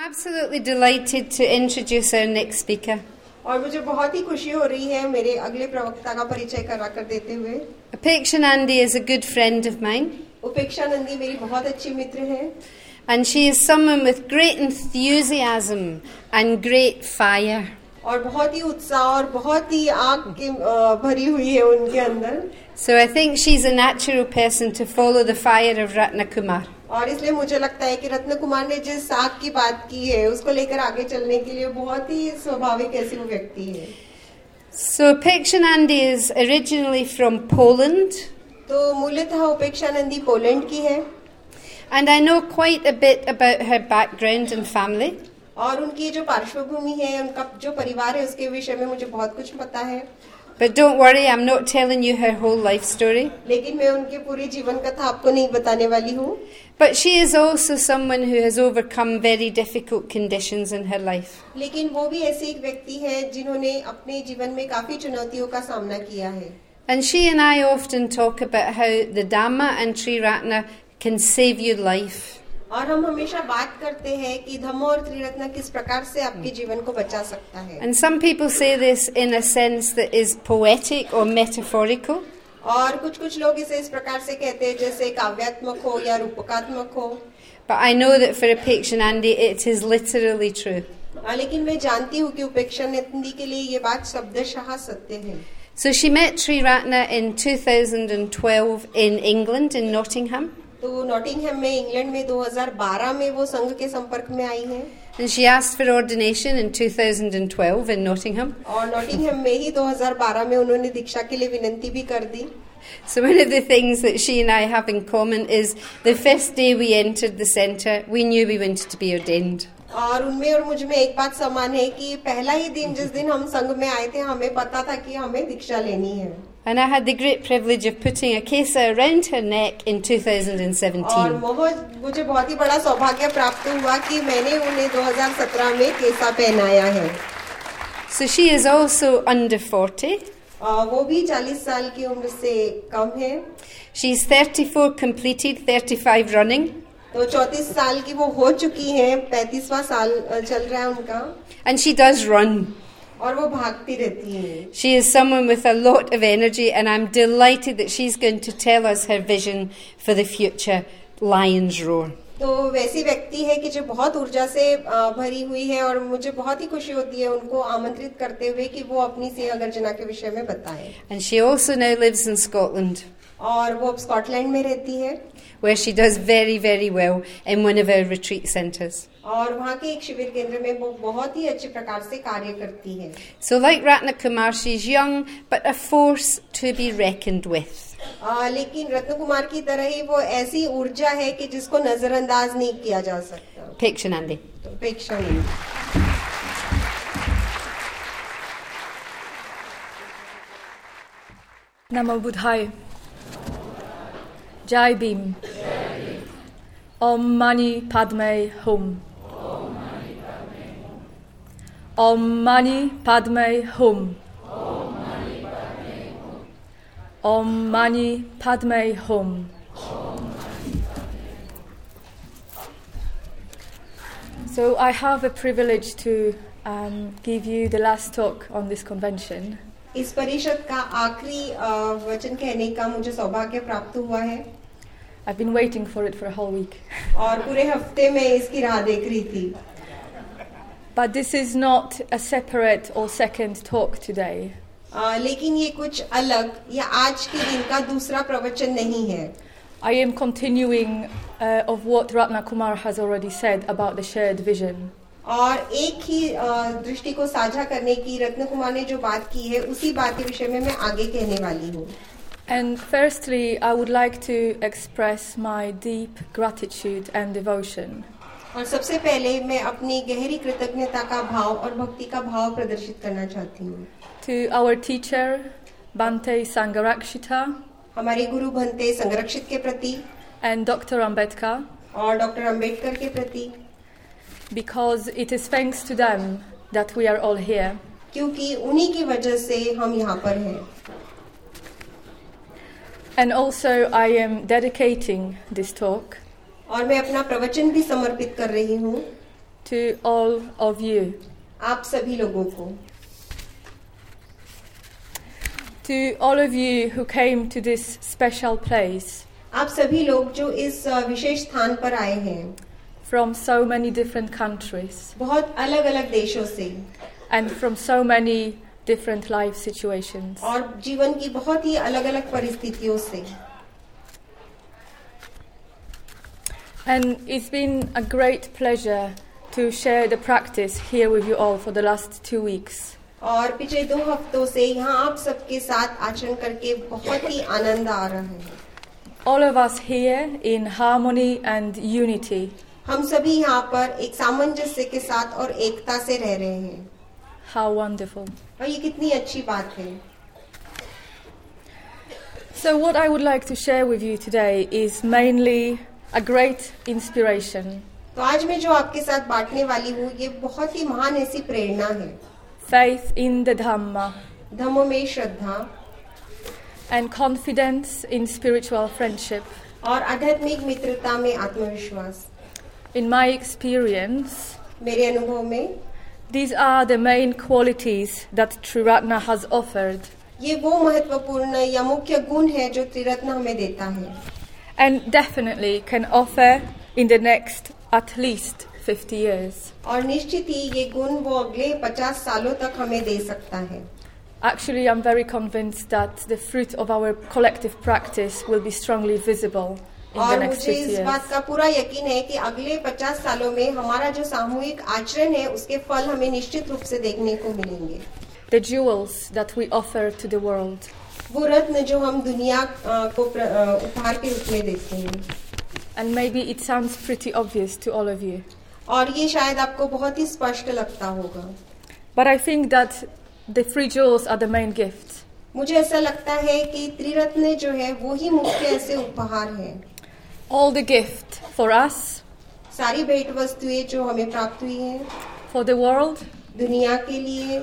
absolutely delighted to introduce our next speaker. और मुझे बहुत ही खुशी हो रही है मेरे अगले प्रवक्ता का परिचय कराकर देते हुए. Upeksha Nandi is a good friend of mine. उपेक्षा नंदी मेरी बहुत अच्छी मित्र है. And she is someone with great enthusiasm and great fire. और बहुत ही उत्साह और बहुत ही आग की भरी हुई है उनके अंदर. So I think she's a natural person to follow the fire of Ratna Kumar. और इसलिए मुझे लगता है कि रत्न कुमार ने जिस आग की बात की है उसको लेकर आगे चलने के लिए बहुत ही स्वाभाविक ऐसी वो व्यक्ति है. So Upeksha Nandi is originally from Poland. तो मूलतः उपेक्षा नंदी पोलैंड की है. And I know quite a bit about her background and family. और उनकी जो पार्श्वभूमि है उनका जो परिवार है उसके विषय में मुझे बहुत कुछ पता है. But don't worry, I'm not telling you her whole life story. लेकिन मैं उनकी पूरी जीवन कथा आपको नहीं बताने वाली हूँ. But she is also someone who has overcome very difficult conditions in her life. लेकिन वो भी ऐसी एक व्यक्ति है जिन्होंने अपने जीवन में काफी चुनौतियों का सामना किया है. And she and I often talk about how the Dhamma and Sri Ratna can save you life. और हम हमेशा बात करते हैं कि धम्म और त्रिरत्न किस प्रकार से आपके जीवन को बचा सकता है. And some people say this in a sense that is poetic or metaphorical. और कुछ लोग इसे इस प्रकार से कहते हैं जैसे काव्यात्मक हो या रूपकात्मक हो. But I know that for Upeksha Nandi it is literally true. लेकिन मैं जानती हूँ कि उपेक्षा नंदी के लिए ये बात शब्दशः सत्य है. So she met Sri Ratna in 2012 in England, in Nottingham. तो नॉटिंघम में इंग्लैंड में 2012 में वो संघ के संपर्क में आई हैं. And she asked for ordination in 2012 in Nottingham. और नॉटिंघम में ही 2012 में उन्होंने दीक्षा के लिए विनंती भी कर दी. So one of the things that she and I have in common is the first day we entered the centre, we knew we wanted to be ordained. और उनमें और मुझ में एक बात समान है कि पहला ही दिन जिस दिन हम संघ में आए थे हमें पता था कि हमें दीक्षा लेनी है. And I had the great privilege of putting a kesa around her neck in 2017. और मुझे बहुत ही बड़ा सौभाग्य प्राप्त हुआ कि मैंने उन्हें 2017 में केसा पहनाया है. So she is also under 40. वो भी 40 साल की उम्र से कम है. She's 34 completed, 35 running. तो 34 साल की वो हो चुकी हैं, 35वां साल चल रहा है उनका. And she does run. और वो भागती रहती है. She is someone with a lot of energy and I'm delighted that she's going to tell us her vision for the future Lion's Roar. तो वैसी व्यक्ति है कि जो बहुत ऊर्जा से भरी हुई है और मुझे बहुत ही खुशी होती है उनको आमंत्रित करते हुए कि वो अपनी सिंह गर्जना के विषय में बताए. And she also now lives in Scotland. और वो अब स्कॉटलैंड में रहती है. Where she does very, very well in one of our retreat centres. और वहाँ के एक शिविर केंद्र में वो बहुत ही अच्छे प्रकार से कार्य करती है. So like Ratna Kumar, she's young but a force to be reckoned with. लेकिन रत्न कुमार की तरह ही वो ऐसी ऊर्जा है कि जिसको नजरअंदाज नहीं किया जा सकता. Upeksha Nandi. तो उपेक्षा Nandi. Namo Buddhaya. Jai Bhim. Om Mani Padme Hum. Om Mani Padme Hum. Om Mani Padme Hum. So I have a privilege to give you the last talk on this convention. इस परिषद का आखिरी वचन कहने का मुझे सौभाग्य प्राप्त हुआ है. I've been waiting for it for a whole week. और पूरे हफ्ते में इसकी राह देख रही थी. But this is not a separate or second talk today. लेकिन ये कुछ अलग या आज के दिन का दूसरा प्रवचन नहीं है. I am continuing of what Ratna Kumar has already said about the shared vision. और एक ही दृष्टि को साझा करने की रत्न कुमार ने जो बात की है उसी बात के विषय में मैं आगे कहने वाली हूँ. And firstly, I would like to express my deep gratitude and devotion. और सबसे पहले मैं अपनी गहरी कृतज्ञता का भाव और भक्ति का भाव प्रदर्शित करना चाहती हूँ. To our teacher, Bhante Sangharakshita. हमारे गुरु भंते संरक्षित के प्रति. And Dr. Ambedkar. और डॉक्टर अम्बेडकर के प्रति. Because it is thanks to them that we are all here. क्योंकि उन्हीं की वजह से हम यहाँ पर हैं. And also I am dedicating this talk और मैं अपना प्रवचन भी समर्पित कर रही हूँ to all of you. आप सभी लोगों को, To all of you who came to this special place आप सभी लोग जो इस विशेष स्थान पर आए हैं, from so many different countries बहुत अलग अलग देशों से and from so many different life situations. और जीवन की बहुत ही अलग अलग परिस्थितियों से. And it's been a great pleasure to share the practice here with you all for the last 2 weeks. और पिछले 2 हफ्तों से यहाँ आप सबके साथ आचरण करके बहुत ही आनंद आ रहा है. All of us here in harmony and unity. हम सभी यहाँ पर एक सामंजस्य के साथ और एकता से रह रहे हैं. How wonderful. और ये कितनी अच्छी बात है. So what I would like to share with you today is mainly a great inspiration. तो आज मैं जो आपके साथ बांटने वाली हूँ ये बहुत ही महान ऐसी प्रेरणा है. Faith in the Dhamma धम्म में श्रद्धा and confidence in spiritual friendship. और आध्यात्मिक मित्रता में आत्मविश्वास. In my experience, मेरे अनुभव में these are the main qualities that Triratna has offered. ये वो महत्वपूर्ण या मुख्य गुण है जो त्रिरत्न हमें देता है. And definitely can offer in the next at least 50 years. और निश्चित ही ये गुण वो अगले 50 सालों तक हमें दे सकता है. Actually, I'm very convinced that the fruit of our collective practice will be strongly visible in the और next मुझे 50 इस years. बात का पूरा यकीन है कि अगले 50 सालों में हमारा जो सामूहिक आचरण है उसके फल हमें निश्चित रूप से देखने को मिलेंगे. The jewels that we offer to the world. वो रत्न जो हम दुनिया को उपहार के रूप में देते हैं. And maybe it sounds pretty obvious to all of you. और ये शायद आपको बहुत ही स्पष्ट लगता होगा. But I think that the 3 jewels are the main gifts. मुझे ऐसा लगता है कि त्रिरत्न जो है वो ही मुख्य ऐसे उपहार हैं. All the gift for us, सारी भेंट वस्तुएं जो हमें प्राप्त हुई हैं for the world. दुनिया के लिए.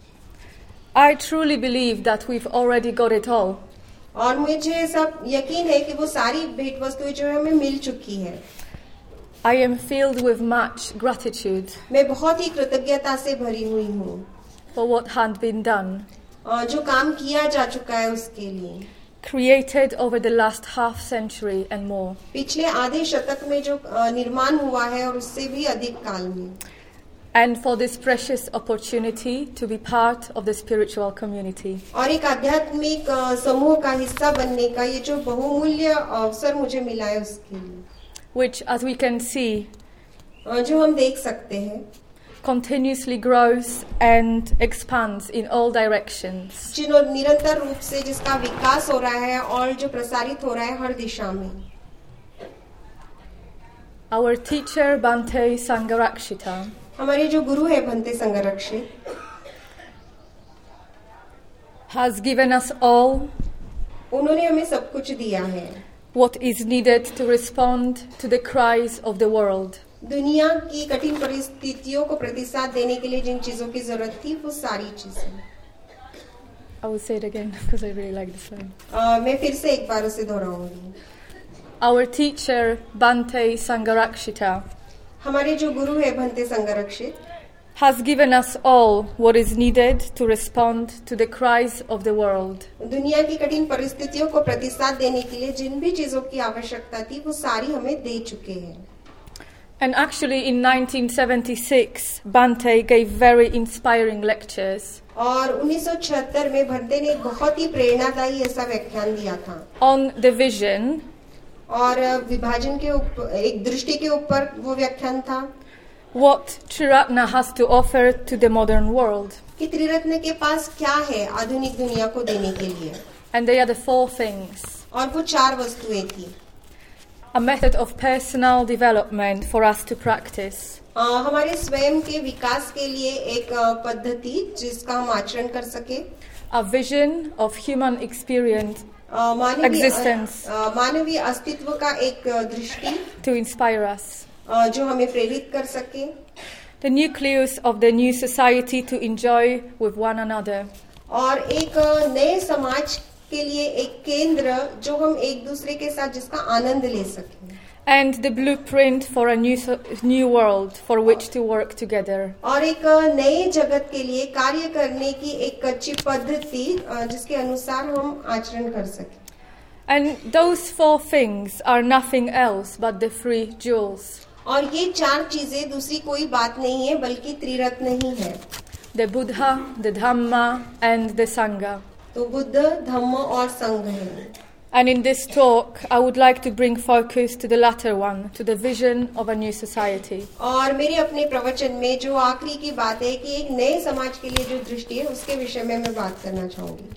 I truly believe that we've already got it all. और मुझे ऐसा यकीन है कि वो सारी भेंट वस्तुएं जो है हमें मिल चुकी है. I am filled with much gratitude मैं बहुत ही कृतज्ञता से भरी हुई हूँ for what had been done, जो काम किया जा चुका है उसके लिए. created over the last half century and more. पिछले आधे शतक में जो निर्माण हुआ है और उससे भी अधिक काल में. And for this precious opportunity to be part of the spiritual community. और एक आध्यात्मिक समूह का हिस्सा बनने का ये जो बहुमूल्य अवसर मुझे मिला है उसके लिए. Which, as we can see, जो हम देख सकते हैं continuously grows and expands in all directions. जो निरंतर रूप से जिसका विकास हो रहा है और जो प्रसारित हो रहा है हर दिशा में. Our teacher Bhante Sangharakshita हमारे जो गुरु है Bhante Sangharakshita has given us all उन्होंने हमें सब कुछ दिया है. what is needed to respond to the cries of the world. दुनिया की कठिन परिस्थितियों को प्रतिसाद देने के लिए जिन चीजों की जरूरत थी वो सारी चीजें. I will say it again because I really like this line. मैं फिर से एक बार उसे दोहराऊंगी. Our teacher Bhante Sangharakshita हमारे जो गुरु है Bhante Sangharakshita has given us all what is needed to respond to the cries of the world. दुनिया की कठिन परिस्थितियों को प्रतिसाद देने के लिए जिन भी चीजों की आवश्यकता थी वो सारी हमें दे चुके हैं. And actually in 1976 Bhante gave very inspiring lectures और 1976 में भंते ने एक बहुत ही प्रेरणादायी ऐसा व्याख्यान दिया था on the vision और विभाजन के ऊपर एक दृष्टि के ऊपर वो व्याख्यान था what Triratna has to offer to the modern world. कि त्रिरत्न के पास क्या है आधुनिक दुनिया को देने के लिए. And they are the 4 things. और वो 4 वस्तुएं थी. A method of personal development for us to practice. हमारे स्वयं के विकास के लिए एक पद्धति जिसका हम आचरण कर सके. A vision of human experience, existence मानवीय अस्तित्व का एक दृष्टि to inspire us. जो हमें प्रेरित कर सके. The nucleus of the new society to enjoy with one another. और एक नए समाज के लिए एक केंद्र जो हम एक दूसरे के साथ जिसका आनंद ले सकें. and the blueprint for a new world for which to work together. और एक नए जगत के लिए कार्य करने की एक कच्ची पद्धति जिसके अनुसार हम आचरण कर सकें. And those 4 things are nothing else but the 3 jewels. और ये 4 चीजें दूसरी कोई बात नहीं है बल्कि त्रिरत्न ही है. The Buddha, the Dhamma and the Sangha. तो बुद्ध, धम्म और संघ है. And in this talk, I would like to bring focus to the latter one, to the vision of a new society. और मेरे अपने प्रवचन में जो आखिरी की बात है कि एक नए समाज के लिए जो दृष्टि है उसके विषय में मैं बात करना चाहूंगी.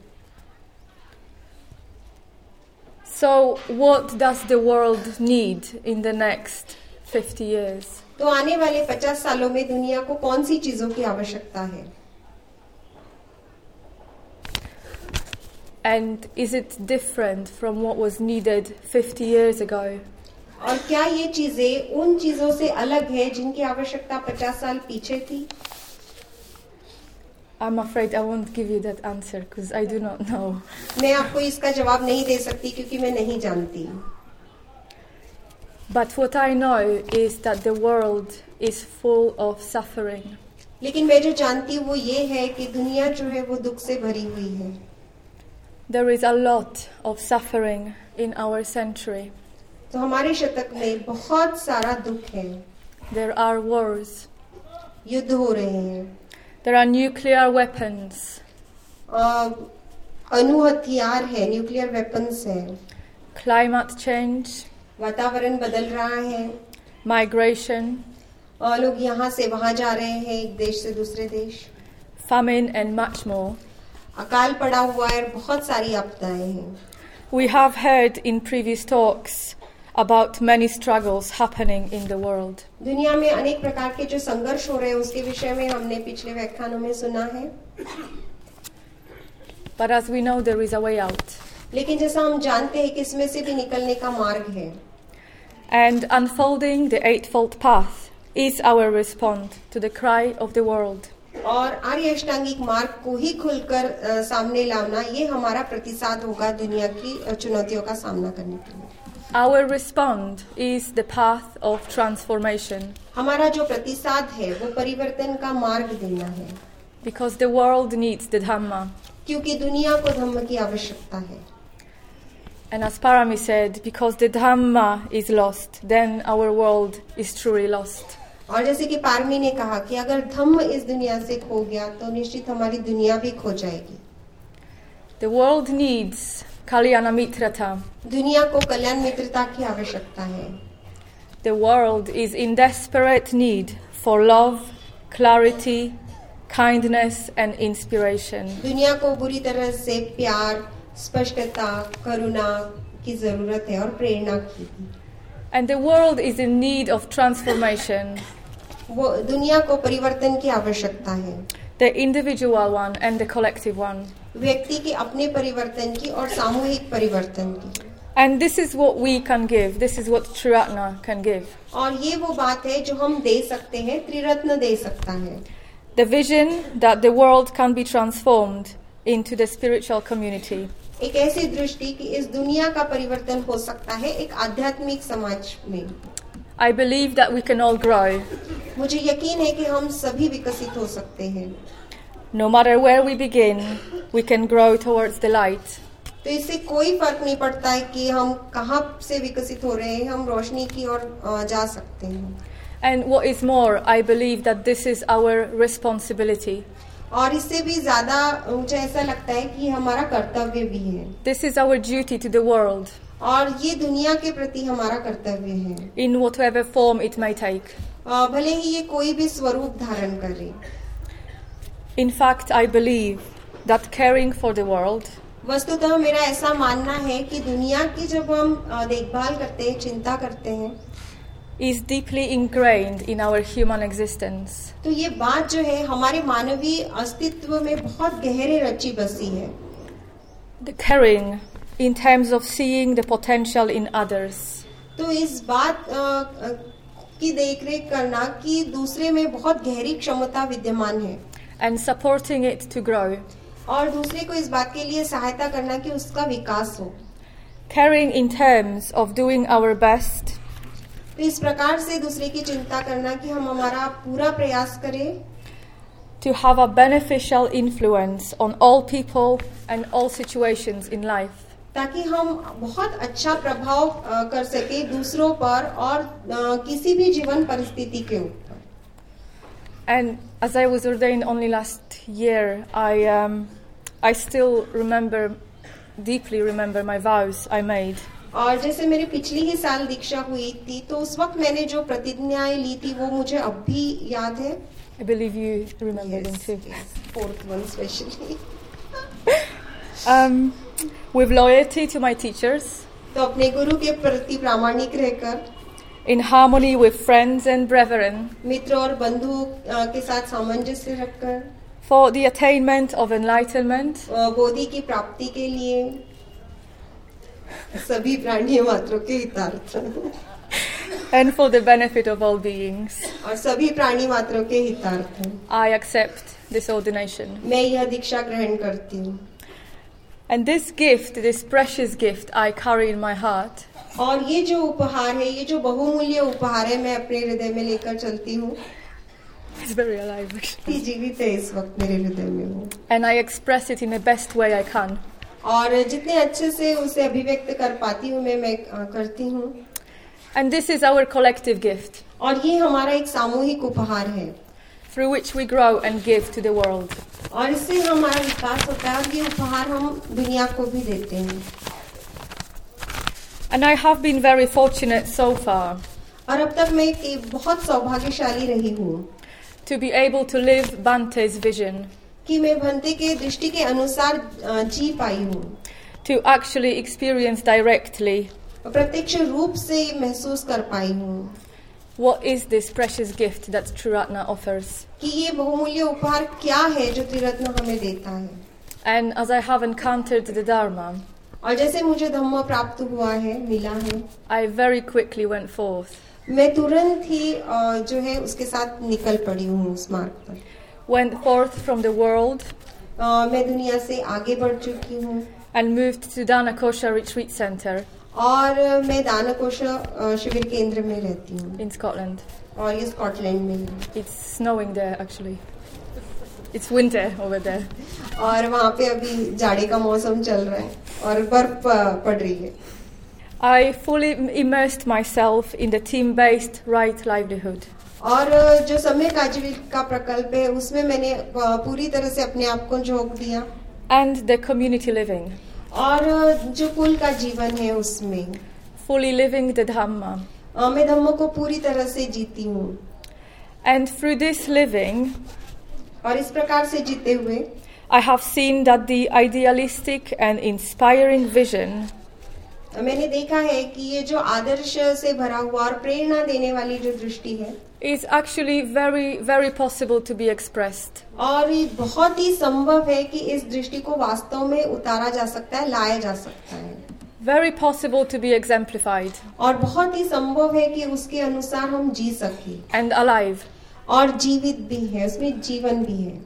So, what does the world need in the next 50 years? तो आने वाले 50 सालों में दुनिया को कौन सी चीजों की आवश्यकता है? And is it different from what was needed 50 years ago? और क्या ये चीजें उन चीजों से अलग है जिनकी आवश्यकता 50 साल पीछे थी? I'm afraid I won't give you that answer because I do not know. मैं आपको इसका जवाब नहीं दे सकती क्योंकि मैं नहीं जानती. But what I know is that the world is full of suffering. लेकिन मैं जो जानती हूँ वो ये है कि दुनिया जो है वो दुख से भरी हुई है. There is a lot of suffering in our century. तो हमारे शतक में बहुत सारा दुख है. There are wars. युद्ध हो रहे हैं. There are nuclear weapons. अणु हथियार है, न्यूक्लियर वेपन्स है. Climate change. वातावरण बदल रहा है. Migration. लोग यहाँ से वहाँ जा रहे हैं, एक देश से दूसरे देश. Famine and much more. अकाल पड़ा हुआ है, बहुत सारी आपदाएं हैं. We have heard in previous talks about many struggles happening in the world. दुनिया में अनेक प्रकार के जो संघर्ष हो रहे हैं उसके विषय में हमने पिछले व्याख्यानों में सुना है. But as we know, there is a way out. लेकिन जैसा हम जानते हैं कि इसमें से भी निकलने का मार्ग है. And unfolding the eightfold path is our response to the cry of the world. और आर्य अष्टांगिक मार्ग को ही खुलकर सामने लाना ये हमारा प्रतिसाद होगा दुनिया की चुनौतियों का सामना करने के लिए. Our response is the path of transformation. हमारा जो प्रतिसाद है वो परिवर्तन का मार्ग देना है. Because the world needs the Dhamma. क्योंकि दुनिया को धम्म की आवश्यकता है. And as Parami said, because the Dhamma is lost, then our world is truly lost. और जैसे कि पारमी ने कहा कि अगर धम्म इस दुनिया से खो गया तो निश्चित हमारी दुनिया भी खो जाएगी. The world needs Kalyana Mitrata. दुनिया को कल्याण मित्रता की आवश्यकता है. The world is in desperate need for love, clarity, kindness and inspiration. दुनिया को बुरी तरह से प्यार, स्पष्टता, करुणा की जरूरत है और प्रेरणा की. And the world is in need of transformation. वो दुनिया को परिवर्तन की आवश्यकता है. The individual one and the collective one. व्यक्ति के अपने परिवर्तन की और सामूहिक परिवर्तन की. And this is what we can give. This is what Triratna can give. और ये वो बात है जो हम दे सकते हैं, त्रिरत्न दे सकता है. The vision that the world can be transformed into the spiritual community. एक ऐसी दृष्टि कि इस दुनिया का परिवर्तन हो सकता है एक आध्यात्मिक समाज में. I believe that we can all grow. मुझे यकीन है कि हम सभी विकसित हो सकते हैं. No matter where we begin, we can grow towards the light. तो इससे कोई फर्क नहीं पड़ता है कि हम कहाँ से विकसित हो रहे हैं, हम रोशनी की ओर जा सकते हैं. And what is more, I believe that this is our responsibility. और इससे भी ज्यादा मुझे ऐसा लगता है कि हमारा कर्तव्य भी है. This is our duty to the world. और ये दुनिया के प्रति हमारा कर्तव्य है. In whatever form it may take. भले ही ये कोई भी स्वरूप धारण करे. In fact, I believe that caring for the world. वस्तुतः मेरा ऐसा मानना है कि दुनिया की जब हम देखभाल करते हैं, चिंता करते हैं, is deeply ingrained in our human existence. तो ये बात जो है हमारे मानवीय अस्तित्व में बहुत गहरे रची बसी है. The caring in terms of seeing the potential in others. तो इस बात की देखरेख करना कि दूसरे में बहुत गहरी क्षमता विद्यमान है. And supporting it to grow. और दूसरे को इस बात के लिए सहायता करना कि उसका विकास हो. Caring in terms of doing our best तो इस प्रकार से दूसरे की चिंता करना कि हम हमारा पूरा प्रयास करें to have a beneficial influence on all people and all situations in life. ताकि हम बहुत अच्छा प्रभाव कर सके दूसरों पर और किसी भी जीवन परिस्थिति के ऊपर. And as I was ordained only last year, I still deeply remember my vows I made. और जैसे मेरे पिछली ही साल दीक्षा हुई थी तो उस वक्त मैंने जो प्रतिज्ञाएं ली थी वो मुझे अब भी याद है. I believe you remember them too. Yes, fourth one especially. With loyalty to my teachers. तो अपने गुरु के प्रति प्रामाणिक रहकर. In harmony with friends and brethren. मित्र और बंधु के साथ सामंजस्य रखकर. For the attainment of enlightenment. बोधि की प्राप्ति के लिए. सभी प्राणी मात्रों के हितार्थ. And for the benefit of all beings. और सभी प्राणी मात्रों के हितार्थ. I accept this ordination. मैं यह दीक्षा ग्रहण करती हूँ. And this gift, this precious gift, I carry in my heart. और ये जो उपहार है, ये जो बहुमूल्य उपहार है, मैं अपने हृदय में लेकर चलती हूँ. It's very alive. ये जीवित है इस वक्त मेरे हृदय में वो. And I express it in the best way I can. और जितने अच्छे से उसे अभिव्यक्त कर पाती हूँ मैं करती हूँ. And this is our collective gift. और ये हमारा एक सामूहिक उपहार है. Through which we grow and give to the world. और इससे हमारा विकास होता है और ये उपहार हम दुनिया को भी देते हैं. And I have been very fortunate so far. और अब तक मैं बहुत सौभाग्यशाली रही हूँ. To be able to live Bante's vision. कि मैं भंते के दृष्टि के अनुसार जी पाई हूँ. To actually experience directly. प्रत्यक्ष रूप से महसूस कर पाई हूँ. What is this precious gift that Triratna offers? कि ये बहुमूल्य उपहार क्या है जो त्रिरत्न हमें देता है. And as I have encountered the Dharma, और जैसे मुझे धम्म प्राप्त हुआ है, मिला है, I very quickly went forth. मैं तुरंत ही जो है उसके साथ निकल पड़ी हूँ उस मार्ग पर. Went forth from the world. मैं दुनिया से आगे बढ़ चुकी हूँ. And moved to Danakosha Retreat Center. और मैं दानकोश शिविर केंद्र में रहती हूँ. In Scotland. और ये स्कॉटलैंड में है. It's snowing there actually. It's winter over there. और वहाँ पे अभी जाड़े का मौसम चल रहा है और बर्फ पड़ रही है. I fully immersed myself in the team-based right livelihood. और जो सम्यक आजीविका प्रकल्प है उसमें मैंने पूरी तरह से अपने आप को झोंक दिया. And the community living. और जो कुल का जीवन है उसमें. Fully living the Dhamma. मैं धम्म को पूरी तरह से जीती हूँ. And through this living, और इस प्रकार से जीते हुए, I have seen that the idealistic and inspiring vision मैंने देखा है कि ये जो आदर्श से भरा हुआ और प्रेरणा देने वाली जो दृष्टि है is actually very, very possible to be expressed. और ये बहुत ही संभव है कि इस दृष्टि को वास्तव में उतारा जा सकता है, लाया जा सकता है. Very possible to be exemplified. और बहुत ही संभव है कि उसके अनुसार हम जी सके. And alive. और जीवित भी है, उसमें जीवन भी है.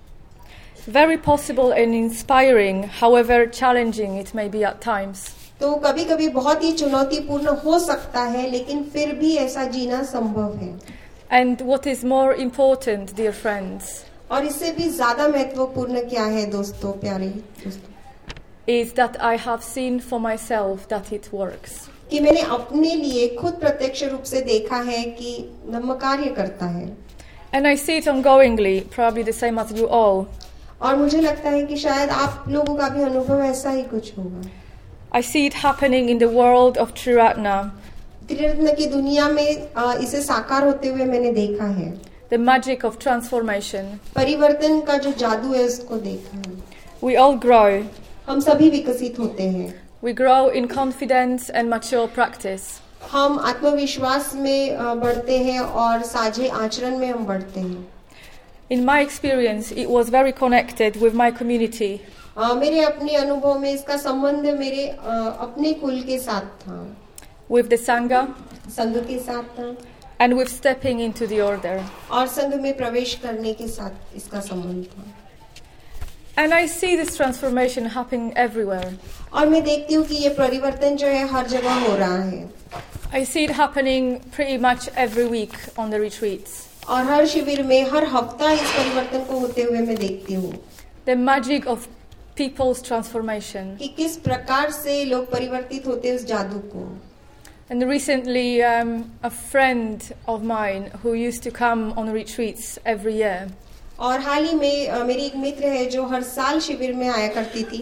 Very possible and inspiring, however challenging it may be at times. तो कभी-कभी बहुत ही चुनौतीपूर्ण हो सकता है, लेकिन फिर भी ऐसा जीना संभव है. And what is more important, dear friends, और इससे भी ज्यादा महत्वपूर्ण क्या है दोस्तों, प्यारे दोस्तों, is that I have seen for myself that it works. कि मैंने अपने लिए खुद प्रत्यक्ष रूप से देखा है कि धम्म कार्य करता है. And I see it ongoingly, probably the same as you all. और मुझे लगता है कि शायद आप लोगों का भी अनुभव ऐसा ही कुछ होगा. I see it happening in the world of Triratna. त्रिरत्न की दुनिया में इसे साकार होते हुए मैंने देखा है. The magic of transformation. परिवर्तन का जो जादू है उसको देखा है. We all grow. हम सभी विकसित होते हैं. We grow in confidence and mature practice. हम आत्मविश्वास में बढ़ते हैं और साझे आचरण में हम बढ़ते हैं. In my experience, it was very connected with my community. मेरे अपने अनुभव में इसका संबंध मेरे अपने कुल के साथ था. With the Sangha. संघ के साथ था. And with stepping into the order. और संघ में प्रवेश करने के साथ इसका संबंध था. And I see this transformation happening everywhere. और मैं देखती हूँ कि ये परिवर्तन जो है हर जगह हो रहा है. I see it happening pretty much every week on the retreats. और हर शिविर में हर हफ्ता इस परिवर्तन को होते हुए मैं देखती हूँ. The magic of people's transformation. कि किस प्रकार से लोग परिवर्तित होते हैं उस जादू को. And recently, a friend of mine who used to come on retreats every year. और हाल ही में मेरी एक मित्र है जो हर साल शिविर में आया करती थी.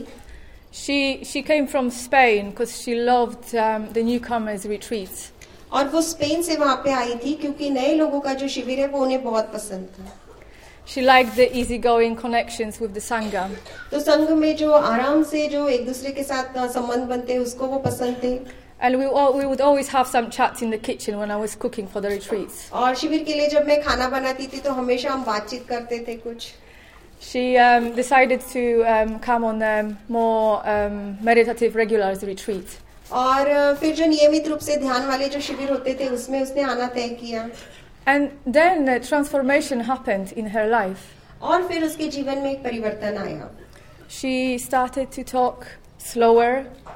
She came from Spain because she loved the newcomers retreats. और वो स्पेन से वहाँ पे आई थी क्योंकि नए लोगों का जो शिविर है वो उन्हें बहुत पसंद था. She liked the easygoing connections with the Sangha. तो संघ में जो आराम से जो एक दूसरे के साथ संबंध बनते हैं उसको वो पसंद थे. And we would always have some chats in the kitchen when I was cooking for the retreats. और शिविर के लिए जब मैं खाना बनाती थी तो हमेशा हम बातचीत करते थे कुछ. She decided to come on more meditative regular retreats. और फिर जो नियमित रूप से ध्यान वाले जो शिविर होते थे उसमें उसने आना तय किया. And then a transformation happened in her life. और फिर उसके जीवन में एक परिवर्तन आया. She started to talk slower.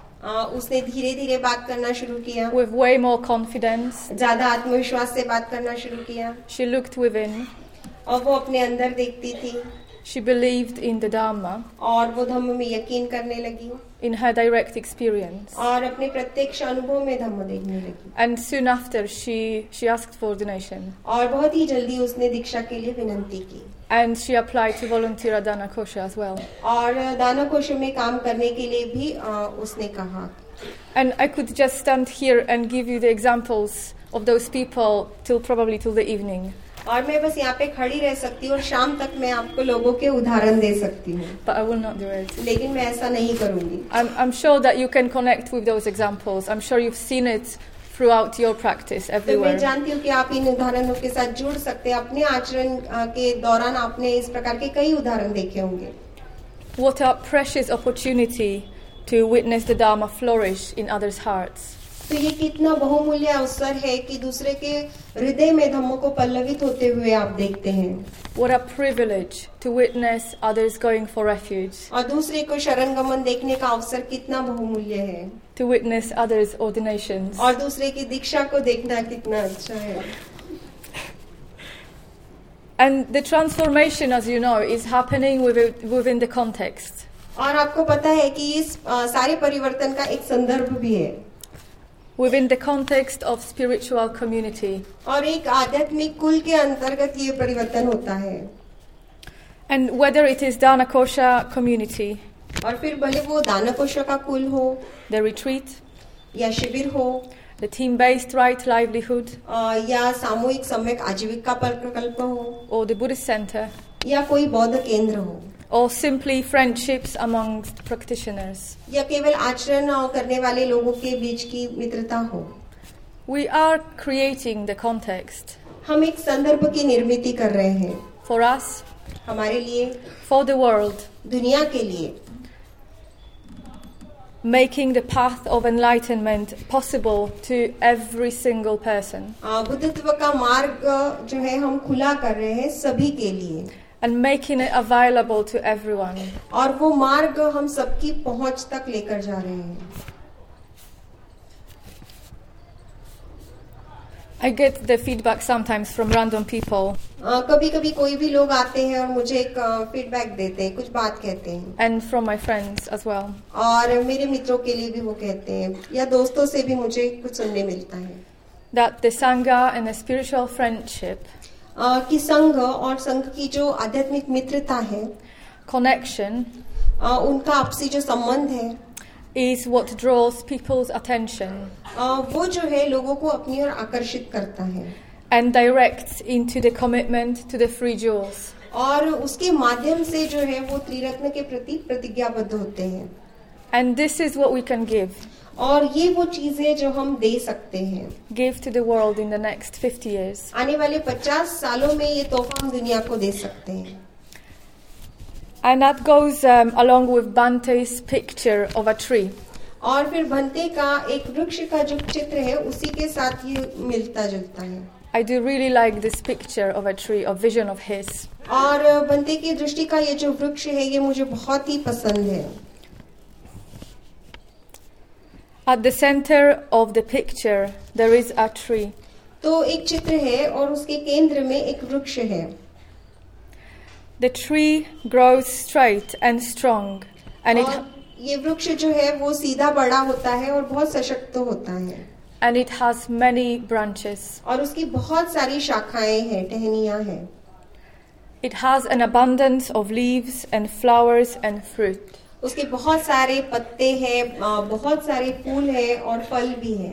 उसने धीरे धीरे बात करना शुरू किया. With way more confidence. ज्यादा आत्मविश्वास से बात करना शुरू किया. She looked within. और वो अपने अंदर देखती थी. She believed in the Dharma. और वो धम्म में यकीन करने लगी. In her direct experience. और अपने प्रत्यक्ष अनुभव में धम्म देखने लगी. And soon after she asked for ordination. और बहुत ही जल्दी उसने दीक्षा के लिए विनती की. And she applied to volunteer at Dana Kosha as well. और दाना कोश में काम करने के लिए भी उसने कहा. And I could just stand here and give you the examples of those people probably till the evening. और मैं बस यहाँ पे खड़ी रह सकती हूँ और शाम तक मैं आपको लोगों के उदाहरण दे सकती हूँ. But I will not do it. लेकिन मैं ऐसा नहीं करूँगी. I'm sure that you can connect with those examples. I'm sure you've seen it throughout your practice everywhere. तो मैं जानती हूँ कि आप इन उदाहरणों के साथ जुड़ सकते हैं. अपने आचरण के दौरान आपने इस प्रकार के कई उदाहरण देखे होंगे. What a precious opportunity to witness the Dharma flourish in others' hearts. तो ये कितना बहुमूल्य अवसर है कि दूसरे के हृदय में धम्मों को पल्लवित होते हुए आप देखते हैं. What a privilege to witness others going for refuge. और दूसरे को शरण गमन देखने का अवसर कितना बहुमूल्य है. To witness others' ordinations. और दूसरे की दीक्षा को देखना कितना अच्छा है. And the transformation, as you know, is happening within the context. और आपको पता है कि इस सारे परिवर्तन का एक संदर्भ भी है. Within the context of spiritual community. और एक आध्यात्मिक कुल के अंतर्गत ये परिवर्तन होता है. And whether it is Dana Kosha community. और फिर भले वो दाना कोशा का कुल हो. The retreat. या शिविर हो. The team-based right livelihood. या सामूहिक सम्यक आजीविका प्रकल्प हो. Or the Buddhist center. या कोई बौद्ध केंद्र हो. Or simply friendships amongst practitioners. या केवल आचरण करने वाले लोगों के बीच की मित्रता हो. We are creating the context. हम एक संदर्भ की निर्मिति कर रहे हैं. For us. हमारे लिए. For the world. दुनिया के लिए. Making the path of enlightenment possible to every single person. बुद्धत्व का मार्ग जो है हम खुला कर रहे हैं सभी के लिए. And making it available to everyone. और वो मार्ग हम सबकी पहुंच तक लेकर जा रहे हैं. I get the feedback sometimes from random people. कभी-कभी कोई भी लोग आते हैं और मुझे एक फीडबैक देते हैं, कुछ बात कहते हैं. And from my friends as well. और मेरे मित्रों के लिए भी वो कहते हैं या दोस्तों से भी मुझे कुछ सुनने मिलता है. That the Sangha and the spiritual friendship. कि संघ और संघ की जो आध्यात्मिक मित्रता है. Connection. उनका आपसी जो संबंध है. Is what draws people's attention. वो जो है लोगों को अपनी ओर आकर्षित करता है. And directs into the commitment to the free jewels. और उसके माध्यम से जो है वो त्रिरत्न के प्रति प्रतिज्ञाबद्ध होते हैं. And this is what we can give. और ये वो चीज है जो हम दे सकते हैं. Give to the world in the next 50 years. आने वाले 50 सालों में ये तोहफा हम दुनिया को दे सकते हैं. And that goes along with Bante's picture of a tree. और फिर भंते का एक वृक्ष का जो चित्र है उसी के साथ ये मिलता जुलता है. I do really like this picture of a tree, a vision of his. और भंते की दृष्टि का ये जो वृक्ष है ये मुझे बहुत ही पसंद है. At the center of the picture, there is a tree. तो एक चित्र है और उसके केंद्र में एक वृक्ष है. The tree grows straight and strong, and और ये वृक्ष जो है वो सीधा बड़ा होता है और बहुत सशक्त होता है. it has many branches. और उसकी बहुत सारी शाखाएं हैं, टहनियां हैं. It has an abundance of leaves and flowers and fruit. उसके बहुत सारे पत्ते हैं, बहुत सारे फूल हैं और फल भी हैं.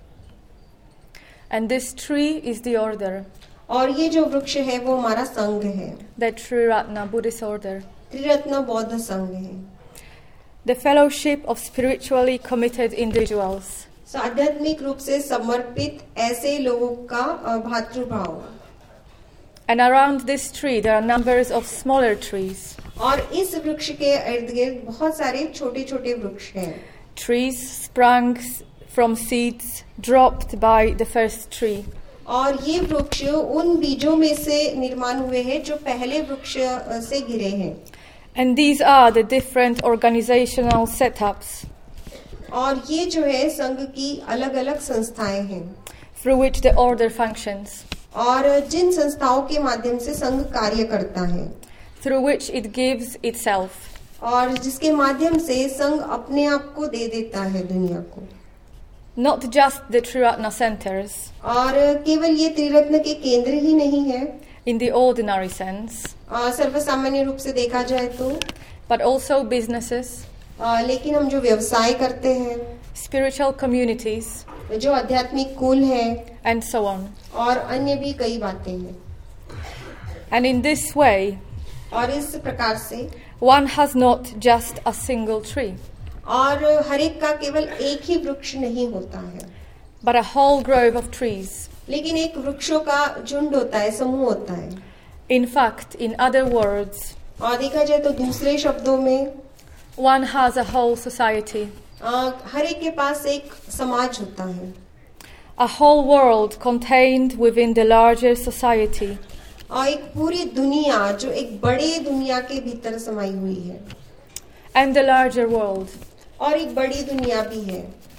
And this tree is the order, और ये जो वृक्ष है वो हमारा संघ है, the Triratna Buddhist order, त्रिरत्न बौद्ध संघ है. the fellowship of spiritually committed individuals. आध्यात्मिक रूप से समर्पित ऐसे लोगों का भातृभाव. And around this tree there are numbers of smaller trees. और इस वृक्ष के इर्द गिर्द बहुत सारे छोटे छोटे वृक्ष हैं. Trees sprang from seeds dropped by the first tree. और ये वृक्ष उन बीजों में से निर्माण हुए हैं जो पहले वृक्ष से गिरे हैं. And these are the different organizational setups और ये जो है संघ की अलग अलग संस्थाएं हैं through which the order functions, और जिन संस्थाओं के माध्यम से संघ कार्य करता है, through which it gives itself. और जिसके माध्यम से संघ अपने आप को दे देता है दुनिया को. Not just the Triratna centers और केवल ये त्रिरत्न के केंद्र ही नहीं है in the ordinary sense, सर्वसामान्य रूप से देखा जाए तो, but also businesses, लेकिन हम जो व्यवसाय करते हैं, spiritual communities, जो आध्यात्मिक कुल है, and so on. और अन्य भी कई बातें हैं. And in this way, और इस प्रकार से one has not just a single tree, और हर एक का केवल एक ही वृक्ष नहीं होता है, but a whole grove of trees. लेकिन एक वृक्षों का झुंड होता है, समूह होता है. In fact, in other words, और देखा जाए तो दूसरे शब्दों में one has a whole society, हर एक के पास एक समाज होता है, a whole world contained within the larger society. और एक पूरी दुनिया जो एक बड़े दुनिया के भीतर समाई हुई है, And the larger world. और एक बड़ी दुनिया भी है.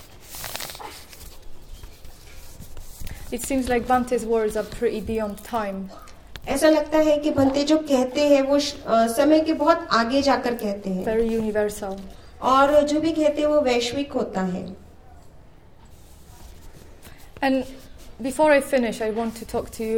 It seems like Bante's words are pretty beyond time. ऐसा लगता है कि बनते जो कहते हैं वो समय के बहुत आगे जाकर कहते हैं, Very universal. और जो भी कहते हैं वो वैश्विक होता है. And before I finish, I want to talk to you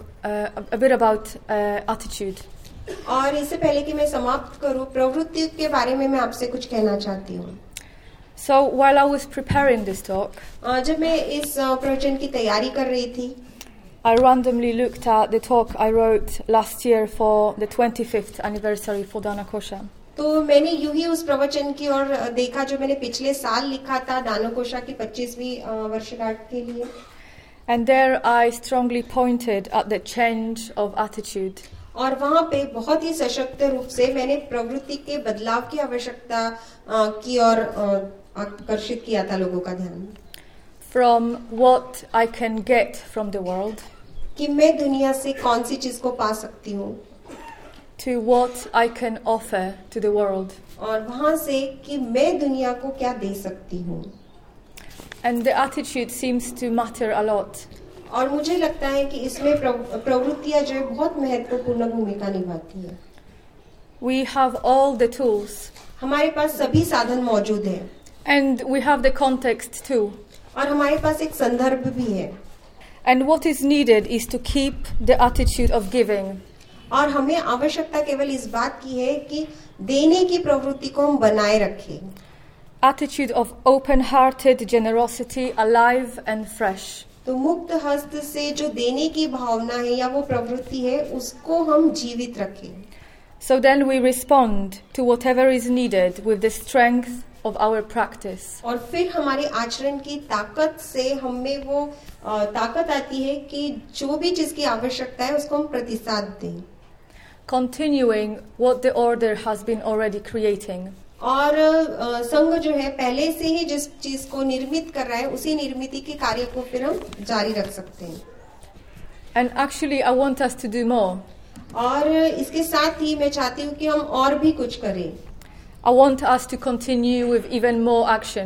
a bit about attitude. और इससे पहले कि मैं समाप्त करूं, प्रवृत्ति के बारे में मैं आपसे कुछ कहना चाहती हूँ. So while I was preparing this talk, जब मैं इस प्रवचन की तैयारी कर रही थी, I randomly looked at the talk I wrote last year for the 25th anniversary for Danakosha. तो मैंने यूं ही उस प्रवचन की ओर देखा जो मैंने पिछले साल लिखा था दानकोशा की 25वीं वर्षगांठ के लिए. And there I strongly pointed at the change of attitude. और वहाँ पे बहुत ही सशक्त रूप से मैंने प्रवृत्ति के बदलाव की आवश्यकता की ओर आकर्षित किया था लोगों का ध्यान. From what I can get from the world कि मैं दुनिया से कौन सी चीज को पा सकती हूँ, to what I can offer to the world. और वहाँ से कि मैं दुनिया को क्या दे सकती हूँ. And the attitude seems to matter a lot. और मुझे लगता है कि इसमें प्रवृत्तियां जो है बहुत महत्वपूर्ण भूमिका निभाती है. We have all the tools. हमारे पास सभी साधन मौजूद हैं. And we have the context too. और हमारे पास एक संदर्भ भी है. And what is needed is to keep the attitude of giving. और हमें आवश्यकता केवल इस बात की है कि देने की प्रवृत्ति को हम बनाए रखें. Attitude of open-hearted generosity, alive and fresh. तो मुक्त हस्त से जो देने की भावना है या वो प्रवृत्ति है उसको हम जीवित रखें. So then we respond to whatever is needed with the strength of our practice. और फिर हमारे आचरण की ताकत से हमें वो ताकत आती है कि जो भी चीज की आवश्यकता है उसको हम प्रतिसाद दें. Continuing what the order has been already creating. और संघ जो है पहले से ही जिस चीज को निर्मित कर रहा है उसी निर्मिति के कार्य को फिर हम जारी रख सकते हैं. And actually I want us to do more. और इसके साथ ही मैं चाहती हूँ कि हम और भी कुछ करें. I want us to continue with even more action.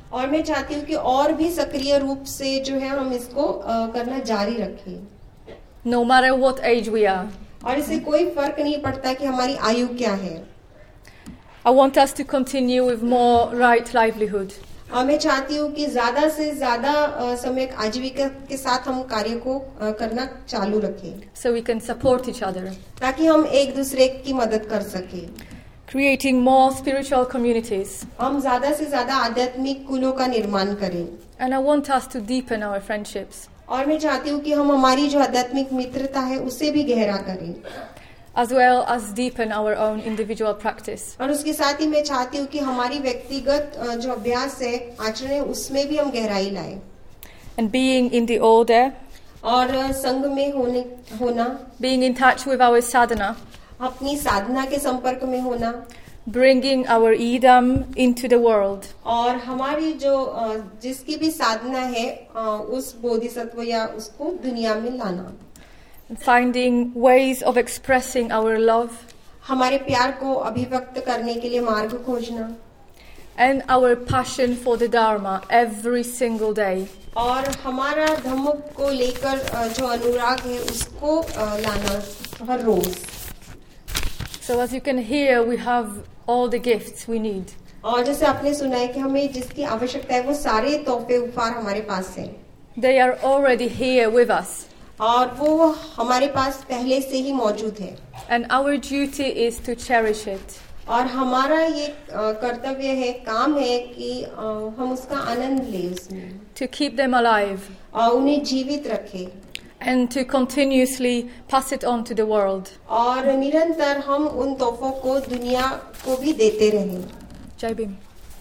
और मैं चाहती हूँ कि और भी सक्रिय रूप से जो है हम इसको करना जारी रखें. No matter what age we are. और इससे कोई फर्क नहीं पड़ता कि हमारी आयु क्या है. I want us to continue with more right livelihood. और मैं चाहती हूँ कि ज्यादा से ज्यादा समय आजीविका के साथ हम कार्य को करना चालू रखें. So we can support each other. ताकि हम एक दूसरे की मदद कर सकें. Creating more spiritual communities. हम ज्यादा से ज्यादा आध्यात्मिक कुलों का निर्माण करें. And I want us to deepen our friendships. और मैं चाहती हूँ कि हम हमारी जो आध्यात्मिक मित्रता है उसे भी गहरा करें. As well as deepen our own individual practice. और उसके साथ ही मैं चाहती हूँ कि हमारी व्यक्तिगत जो अभ्यास है, आचरण है, उसमें भी हम गहराई लाएं. And being in the order. और संग में होना. Being in touch with our sadhana. अपनी साधना के संपर्क में होना. Bringing our idam into the world. और हमारी जो जिसकी भी साधना है उस बोधिसत्व या उसको दुनिया में लाना. Finding ways of expressing our love. हमारे प्यार को अभिव्यक्त करने के लिए मार्ग खोजना. And our passion for the Dharma every single day. और हमारा धम्म को लेकर जो अनुराग है उसको लाना हर रोज. So as you can hear, we have all the gifts we need. और जैसे आपने सुना है कि हमें जिसकी आवश्यकता है वो सारे तोहफे उपहार हमारे पास हैं. They are already here with us. और वो हमारे पास पहले से ही मौजूद है. And our duty is to cherish it. और हमारा ये कर्तव्य है, काम है कि हम उसका आनंद लें उसमें. To keep them alive. और उन्हें जीवित रखें. And to continuously pass it on to the world. और निरंतर हम उन तोहफों को दुनिया को भी देते रहें. Jai Bhim.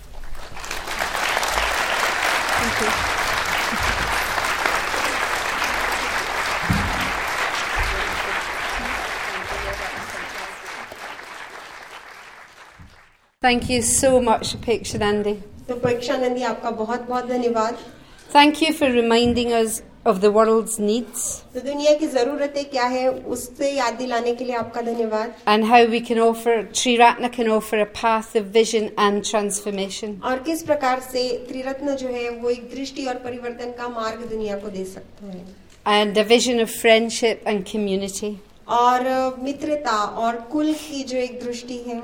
Thank you. Thank you so much, Apekshanandi. तो अपेक्षानंदी आपका बहुत बहुत धन्यवाद. Thank you for reminding us of the world's needs. तो दुनिया की जरूरतें क्या है उससे याद दिलाने के लिए आपका धन्यवाद. And how we can offer, Triratna can offer a path of vision and transformation. और किस प्रकार से त्रिरत्न जो है वो एक दृष्टि और परिवर्तन का मार्ग दुनिया को दे सकता है. And a vision of friendship and community. और मित्रता और कुल की जो एक दृष्टि है.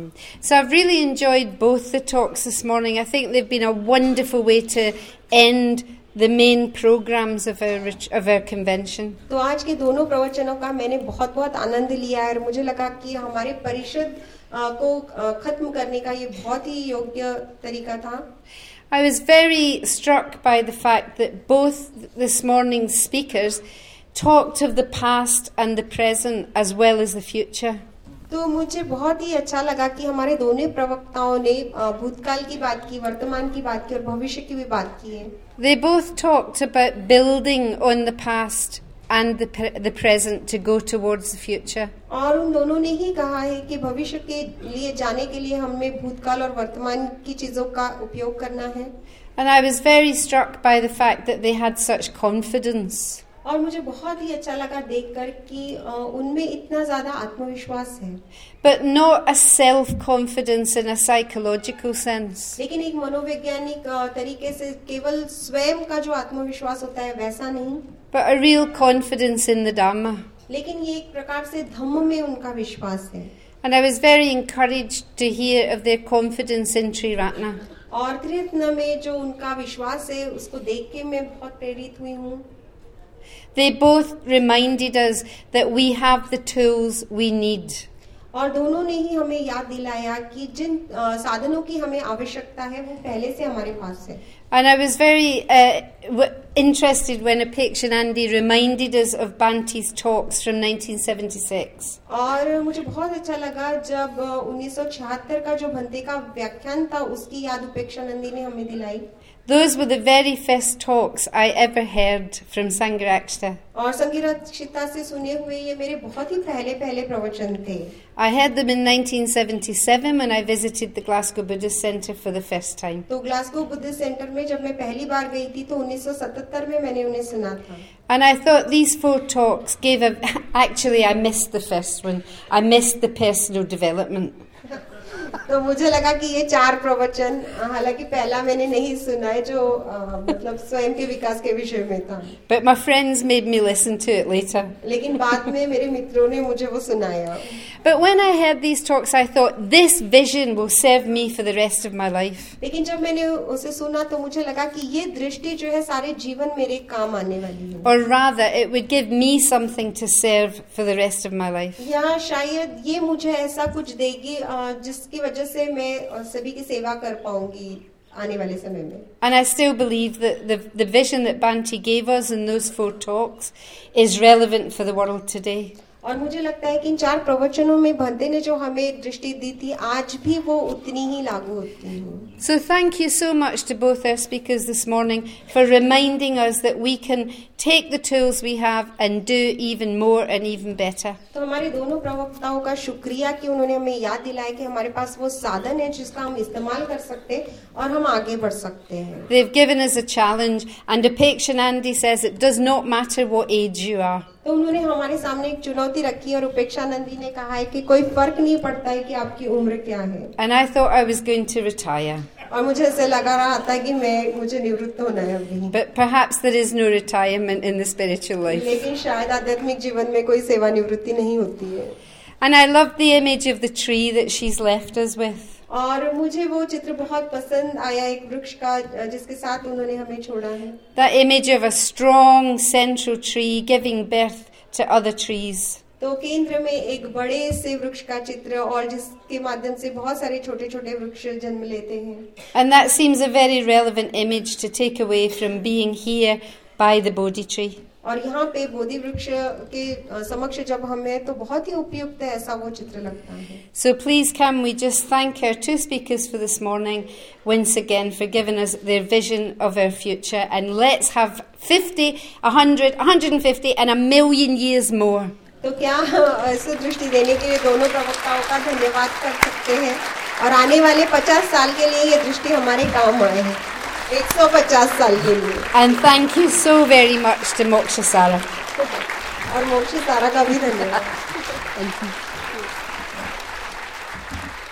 So I've really enjoyed both the talks this morning. I think they've been a wonderful way to end the main programs of our convention. तो आज के दोनों प्रवचनों का मैंने बहुत बहुत आनंद लिया है और मुझे लगा कि हमारे परिषद को खत्म करने का ये बहुत ही योग्य तरीका था. I was very struck by the fact that both this morning's speakers talked of the past and the present as well as the future. तो मुझे बहुत ही अच्छा लगा कि हमारे दोनों प्रवक्ताओं ने भूतकाल की बात की, वर्तमान की बात की और भविष्य की भी बात की है. They both talked about building on the past and the present to go towards the future. और उन दोनों ने ही कहा है कि भविष्य के लिए जाने के लिए हमें भूतकाल और वर्तमान की चीजों का उपयोग करना है. And I was very struck by the fact that they had such confidence. और मुझे बहुत ही अच्छा लगा देखकर कि उनमें इतना ज्यादा आत्मविश्वास है. But not a self-confidence in a psychological sense. लेकिन एक मनोवैज्ञानिक तरीके से केवल स्वयं का जो आत्मविश्वास होता है वैसा नहीं. But a real confidence in the Dhamma. लेकिन ये एक प्रकार से धम्म में उनका विश्वास है. And I was very encouraged to hear of their confidence in Triratna. और त्रिरत्न में जो उनका विश्वास है उसको देख के मैं बहुत प्रेरित हुई हूँ. They both reminded us that we have the tools we need. और दोनों ने ही हमें याद दिलाया कि जिन साधनों की हमें आवश्यकता है वो पहले से हमारे पास है. And I was very interested when Apekshanandi reminded us of Banti's talks from 1976. और मुझे बहुत अच्छा लगा जब 1976 का जो भंते का व्याख्यान था उसकी याद उपेक्षानंदी ने हमें दिलाई. Those were the very first talks I ever heard from Sangharakshita. और संघराक्षिता से सुने हुए ये मेरे बहुत ही पहले प्रवचन थे. I heard them in 1977 when I visited the Glasgow Buddhist Centre for the first time. तो ग्लासगो बुद्धिस्ट सेंटर में जब मैं पहली बार गई थी तो 1977 में मैंने उन्हें सुना था. And I thought these 4 talks gave actually I missed the first one. I missed the personal development. तो मुझे लगा कि ये 4 प्रवचन, हालांकि पहला मैंने नहीं सुना है जो मतलब स्वयं के विकास के विषय में था, But my friends made me listen to it later. लेकिन बाद में मेरे मित्रों ने मुझे वो सुनाया. But when I heard these talks, I thought, this vision will serve me for the rest of my life. लेकिन जब मैंने उसे सुना तो मुझे लगा कि ये दृष्टि जो है सारे जीवन मेरे काम आने वाली है. Or rather, it would give me something to serve for the rest of my life. या शायद ये मुझे ऐसा कुछ देगी जिसकी वजह से मैं सभी की सेवा कर पाऊंगी आने वाले समय में. And I still believe that the vision that Banti gave us in those 4 talks is relevant for the world today. और मुझे लगता है कि इन 4 प्रवचनों में भंते ने जो हमें दृष्टि दी थी आज भी वो उतनी ही लागू होती है. So thank you so much to both our speakers this morning for reminding us that we can take the tools we have and do even more and even better. तो हमारे दोनों प्रवक्ताओं का शुक्रिया कि उन्होंने हमें याद दिलाया कि हमारे पास वो साधन है जिसका हम इस्तेमाल कर सकते हैं और हम आगे बढ़ सकते हैं. They've given us a challenge, and Upekshanandi says it does not matter what age you are. तो उन्होंने हमारे सामने एक चुनौती रखी और उपेक्षानंदी ने कहा है कि कोई फर्क नहीं पड़ता है कि आपकी उम्र क्या है. And I thought I was going to retire. और मुझे ऐसे लगा रहा था कि मुझे निवृत्त होना है अभी. But perhaps there is no retirement in the spiritual life. लेकिन शायद आध्यात्मिक जीवन में कोई सेवानिवृत्ति नहीं होती है. And I love the image of the tree that she's left us with. और मुझे वो चित्र बहुत पसंद आया एक वृक्ष का जिसके साथ उन्होंने हमें छोड़ा है. That image of a strong central tree giving birth to other trees. तो केंद्र में एक बड़े से वृक्ष का चित्र और जिसके माध्यम से बहुत सारे छोटे छोटे वृक्ष जन्म लेते हैं. And that seems a very relevant image to take away from being here by the Bodhi tree. और यहाँ पे बोधि वृक्ष के समक्ष जब हम हैं तो बहुत ही उपयुक्त है ऐसा वो चित्र लगता है. So please can we just thank our 2 speakers for this morning once again for giving us their vision of our future, and let's have 50, 100, 150 and 1,000,000 years more. तो क्या ऐसे दृष्टि देने के लिए दोनों प्रवक्ताओं का धन्यवाद कर सकते हैं और आने वाले 50 साल के लिए ये दृष्टि हमारे काम आए हैं. 150 साल के लिए. And thank you so very much to Moksha Sara. और मोक्ष सारा का भी धन्यवाद. Thank you.